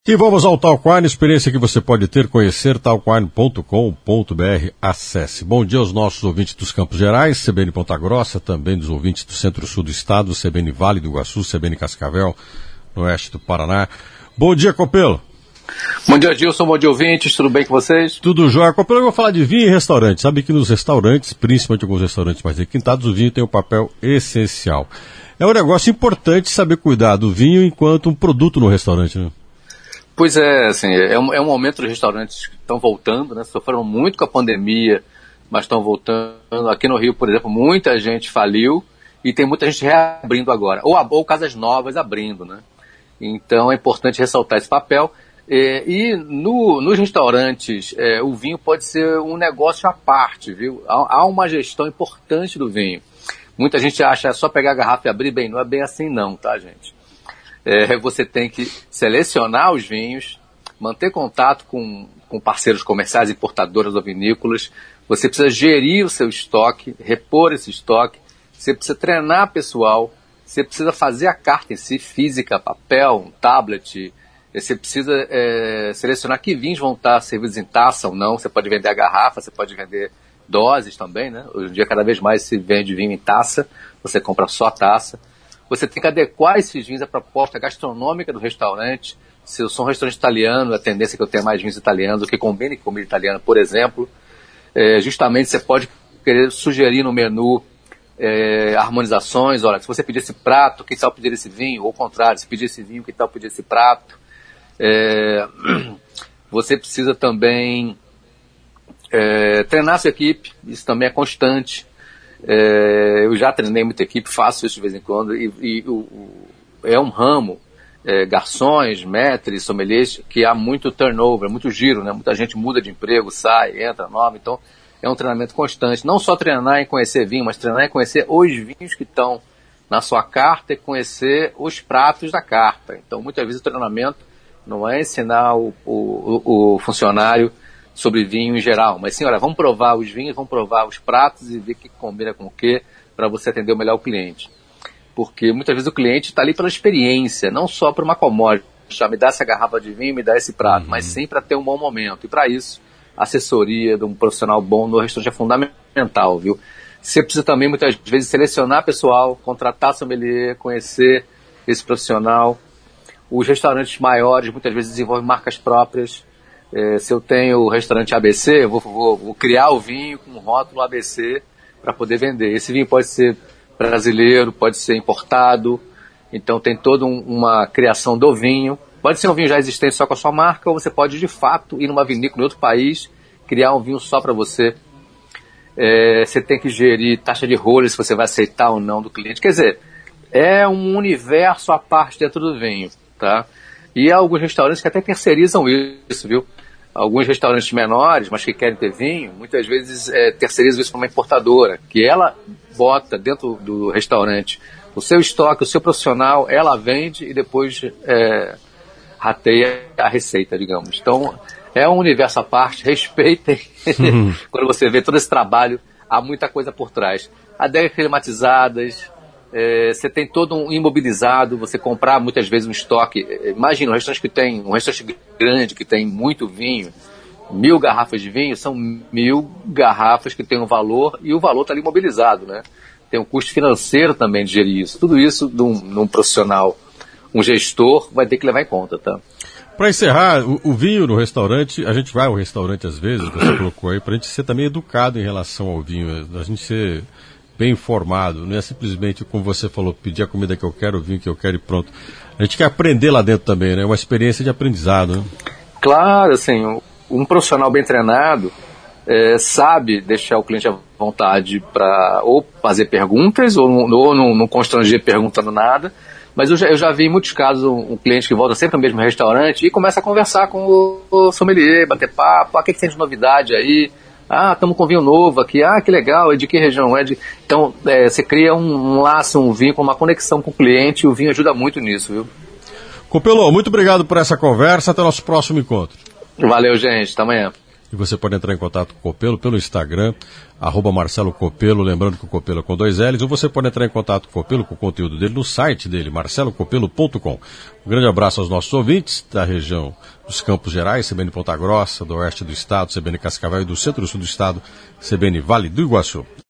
E vamos ao Talk Wine, experiência que você pode ter, conhecer talkwine.com.br, acesse. Bom dia aos nossos ouvintes dos Campos Gerais, CBN Ponta Grossa, também dos ouvintes do Centro-Sul do Estado, CBN Vale do Iguaçu, CBN Cascavel, no oeste do Paraná. Bom dia, Copelo. Bom dia, Gilson, bom dia, ouvintes, tudo bem com vocês? Tudo jóia. Copelo, eu vou falar de vinho e restaurante. Sabe que nos restaurantes, principalmente alguns restaurantes mais requintados, o vinho tem um papel essencial. É um negócio importante saber cuidar do vinho enquanto um produto no restaurante, né? Pois é, assim, é um momento dos restaurantes que estão voltando, né? Sofreram muito com a pandemia, mas estão voltando. Aqui no Rio, por exemplo, muita gente faliu e tem muita gente reabrindo agora, ou casas novas abrindo, né? Então é importante ressaltar esse papel. Nos restaurantes, o vinho pode ser um negócio à parte, viu? Há uma gestão importante do vinho. Muita gente acha só pegar a garrafa e abrir, bem, não é bem assim não, tá, gente? Você tem que selecionar os vinhos, manter contato com parceiros comerciais, importadoras ou vinícolas. Você precisa gerir o seu estoque, repor esse estoque. Você precisa treinar pessoal. Você precisa fazer a carta em si, física, papel, um tablet. Você precisa selecionar que vinhos vão estar servidos em taça ou não. Você pode vender a garrafa, você pode vender doses também, né? Hoje em dia, cada vez mais se vende vinho em taça. Você compra só a taça. Você tem que adequar esses vinhos à proposta gastronômica do restaurante. Se eu sou um restaurante italiano, a tendência é que eu tenha mais vinhos italianos do que combine com comida italiana, por exemplo. Justamente você pode querer sugerir no menu harmonizações. Olha, se você pedir esse prato, que tal pedir esse vinho? Ou ao contrário, se pedir esse vinho, que tal pedir esse prato? Você precisa também treinar sua equipe. Isso também é constante. Eu já treinei muita equipe, faço isso de vez em quando, é um ramo, garçons, maîtres, sommeliers, que há muito turnover, muito giro, né? Muita gente muda de emprego, sai, entra, nova, então é um treinamento constante, não só treinar em conhecer vinho, mas treinar em conhecer os vinhos que estão na sua carta e conhecer os pratos da carta. Então muitas vezes o treinamento não é ensinar o funcionário sobre vinho em geral, mas sim, olha, vamos provar os vinhos, vamos provar os pratos e ver o que combina com o que para você atender melhor o cliente. Porque muitas vezes o cliente está ali pela experiência, não só por uma commodity, me dá essa garrafa de vinho, me dá esse prato, mas sim para ter um bom momento. E para isso, a assessoria de um profissional bom no restaurante é fundamental, viu? Você precisa também muitas vezes selecionar pessoal, contratar sommelier, conhecer esse profissional. Os restaurantes maiores muitas vezes desenvolvem marcas próprias. Se eu tenho o restaurante ABC, eu vou criar o vinho com um rótulo ABC para poder vender. Esse vinho pode ser brasileiro, pode ser importado, então tem toda uma criação do vinho. Pode ser um vinho já existente só com a sua marca, ou você pode de fato ir numa vinícola em outro país, criar um vinho só para você. Você tem que gerir taxa de rolha, se você vai aceitar ou não do cliente. Quer dizer, é um universo à parte dentro do vinho, tá? E há alguns restaurantes que até terceirizam isso, viu? Alguns restaurantes menores, mas que querem ter vinho, muitas vezes terceirizam isso para uma importadora, que ela bota dentro do restaurante o seu estoque, o seu profissional, ela vende e depois rateia a receita, digamos. Então, é um universo à parte, respeitem. Quando você vê todo esse trabalho, há muita coisa por trás. Adegas climatizadas, você tem todo um imobilizado, você comprar muitas vezes um estoque. Imagina um restaurante grande que tem muito vinho, 1.000 garrafas de vinho, são 1.000 garrafas que tem um valor e o valor está ali imobilizado, né? Tem um custo financeiro também de gerir isso. Tudo isso num profissional, um gestor, vai ter que levar em conta, tá? Para encerrar, o vinho no restaurante, a gente vai ao restaurante às vezes, você colocou aí, para a gente ser também educado em relação ao vinho, a gente ser bem informado, não é simplesmente, como você falou, pedir a comida que eu quero, o vinho que eu quero e pronto. A gente quer aprender lá dentro também, né? É uma experiência de aprendizado, né? Claro, assim, um profissional bem treinado sabe deixar o cliente à vontade para ou fazer perguntas ou não constranger perguntando nada, mas eu já vi em muitos casos um cliente que volta sempre ao mesmo restaurante e começa a conversar com o sommelier, bater papo, o que tem de novidade aí? Estamos com vinho novo aqui, que legal, é de que região? Então, você cria um laço, um vínculo, uma conexão com o cliente, e o vinho ajuda muito nisso, viu? Copelo, muito obrigado por essa conversa, até o nosso próximo encontro. Valeu, gente, até amanhã. E você pode entrar em contato com o Copelo pelo Instagram, @Marcelo Copelo, lembrando que o Copelo é com 2 L's, ou você pode entrar em contato com o Copelo, com o conteúdo dele, no site dele, marcelocopelo.com. Um grande abraço aos nossos ouvintes da região dos Campos Gerais, CBN Ponta Grossa, do oeste do estado, CBN Cascavel, e do centro-sul do estado, CBN Vale do Iguaçu.